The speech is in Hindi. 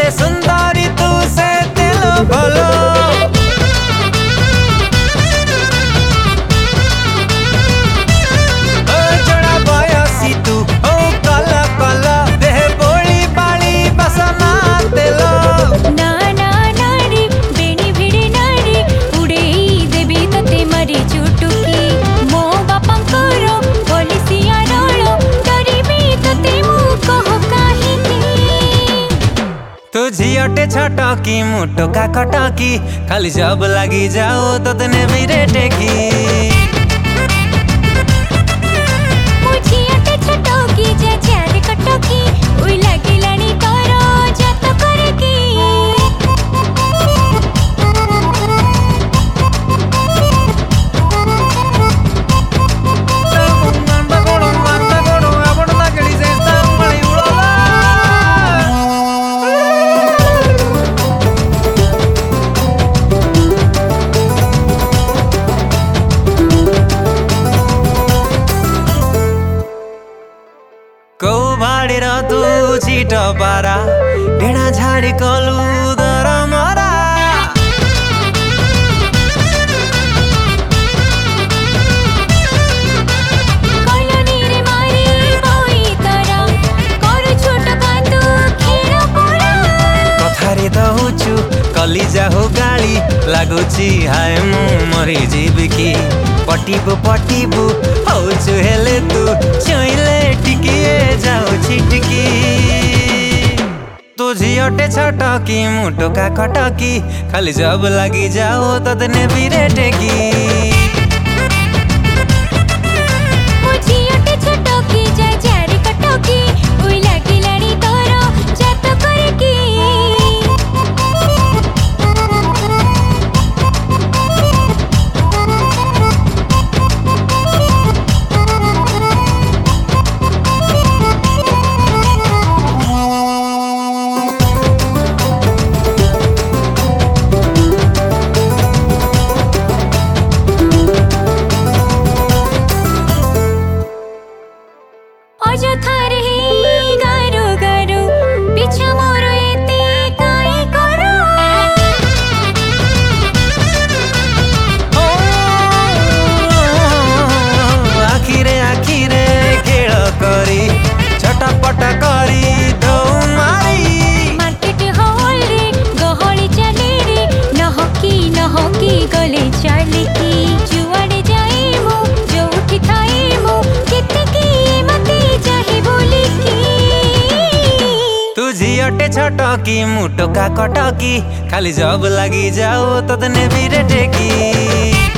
सुंदरी तू से दिल भलो जोड़ा बयसी तू ओ कला कला देह बोली बाली बसना तेलो ना ना नाड़ी बेणी भिड़ी नाड़ी उड़ेई देबी तते मरी चुटुकी मो बापांकर पॉलिसिया रोलो डरिबी तते मु कह काहिकी तू झियोटे छटकी मुटोका खटकी खाली जब लगी जाओ तो तने बिरे टेकी मुझियाटे छटकी जे चारे कटकी उई लागिलाणी तोरो जात करकी कौ भाडेर तू छिट पारा ढेडा झाडी कलु दर मरा कलोनी रे मारी बोई तरा करू छोट कांदू खेर पड़ा कथारे दहुछु कलिजा हो गाली लागुची हाय मु मरी जीविकी पटिबु हौछु हेले तू छुइले टिकिए जाऊ छिटकी तू झियोटे छटकी मुटोका खटकी खाली जब लगी जाओ तदने बिरे टेकी मुझियाटे छटकी जे चारे कटकी उई लागिलाणी तोरो जात करकी अजथारे गारो गारो पिछा मोर एते काई करो आखिरे खेल करी छटपट करी दौ मारी मार्केट हॉल रे गहली चले रे नहकी गले चालिकी जुआड़े जाए मो जोठी थाए मो कितकी मते चाहे बोलिकी तू झियोटे छटकी मुटोका खटकी खाली जब लगी जाओ तदने बिरे टेकी